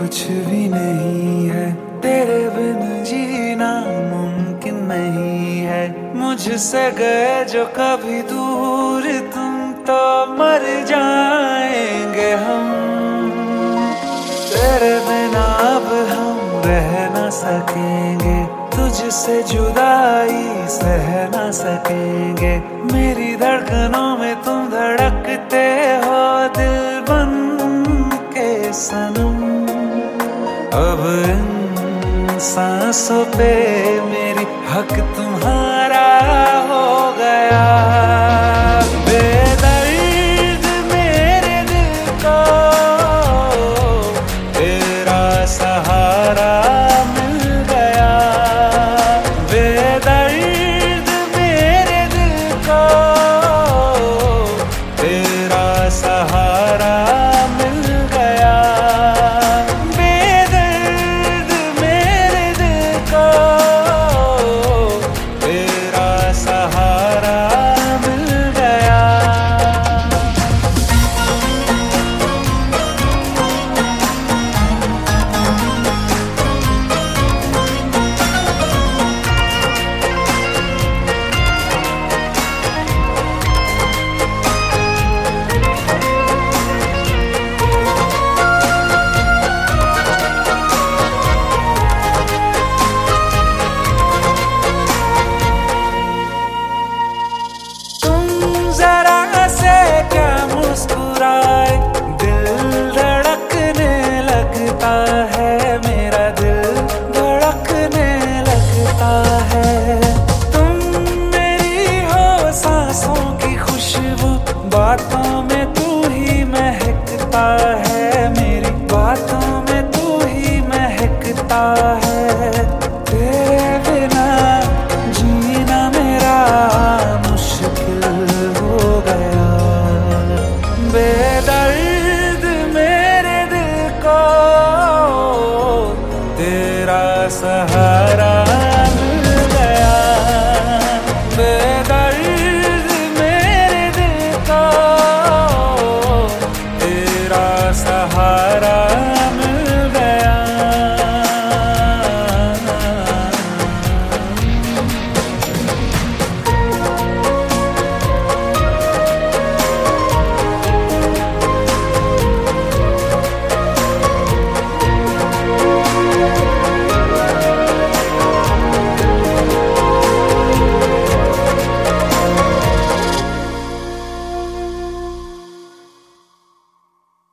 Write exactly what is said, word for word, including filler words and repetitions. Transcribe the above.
कुछ भी नहीं है, तेरे बिन जीना मुमकिन नहीं है। मुझसे गए जो कभी दूर तुम, तो मर जाएंगे हम। तेरे बिना अब हम रह न सकेंगे, तुझसे जुदाई सह न सकेंगे। मेरी धड़कनों में तुम धड़कते हो दिल बन के सनम। अब इन सांसों पे मेरी हक तुम्हारा हो गया। बेदर्द मेरे दिल को तेरा सहारा मिल गया। बेदर्द मेरे दिल को तेरा सहारा मिल गया। बेदर्द मेरे दिल को तेरा सहारा मिल गया। मुस्कुराए दिल धड़कने लगता है, मेरा दिल धड़कने लगता है। तुम मेरी हो सांसों की खुशबू, बातों